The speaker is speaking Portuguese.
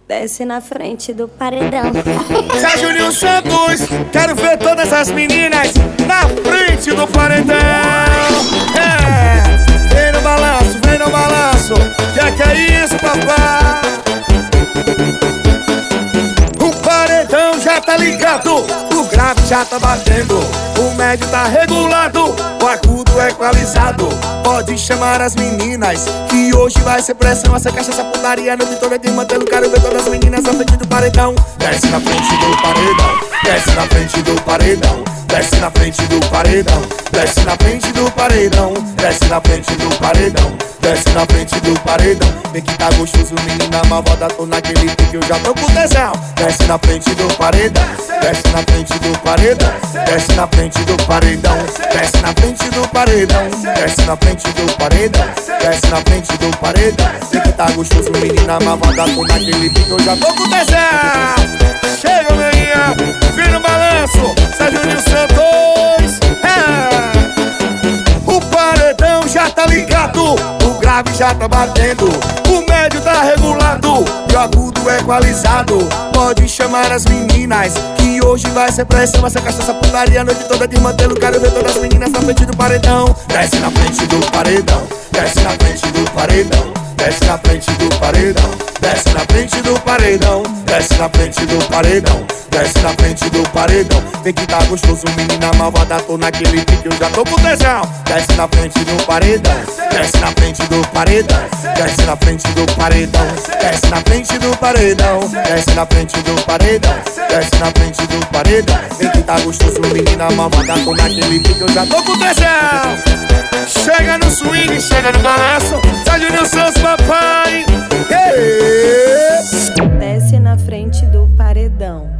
Desce na frente do paredão. Sérgio Nil Santos, quero ver todas as meninas na frente do paredão. Vem no balanço, vem no balanço. Que é isso, papai? O paredão já tá ligado, o grave já tá batendo, o médio tá regulado, o agudo é equalizado. Pode chamar as meninas, que hoje vai ser pressão. Essa caixa, essa putaria, a noite toda de mantelo. Quero ver todas as meninas na frente do paredão. Desce na frente do paredão, desce na frente do paredão, desce na frente do paredão, desce na frente do paredão, desce na frente do paredão, desce na frente do paredão. Vem que tá gostoso, menina malvada, tô naquele pique, eu já tô com tesão. Desce na frente do paredão, desce na frente do paredão, desce na frente do paredão, desce na frente do paredão, desce na frente do paredão, desce na frente do paredão. Vem que tá gostoso, menina malvada, tô naquele pique, eu já tô com tesão. Chega, menina, vem no balanço, Sérgio Nil Santos. O paredão já tá ligado, o grave já tá batendo, o médio tá regulado e o agudo é equalizado. Pode chamar as meninas, que hoje vai ser pressão. Essa caixa, essa putaria, a noite toda de mantelo. Quero ver todas as meninas na frente do paredão. Desce na frente do paredão, desce na frente do paredão, desce na frente do paredão, desce na frente do paredão, desce na frente do paredão, desce na frente do paredão. Vem que tá gostoso, menina malvada, tô naquele pique, eu já tô com tesão. Desce na frente do paredão, desce na frente do paredão, desce na frente do paredão, desce na frente do paredão, desce na frente do paredão, desce na frente do paredão. Vem que tá gostoso, menina malvada, tô naquele pique, eu já tô com tesão. Chega no swing, chega no balanço, Sérgio Nil Santos, papai. Desce na frente do paredão.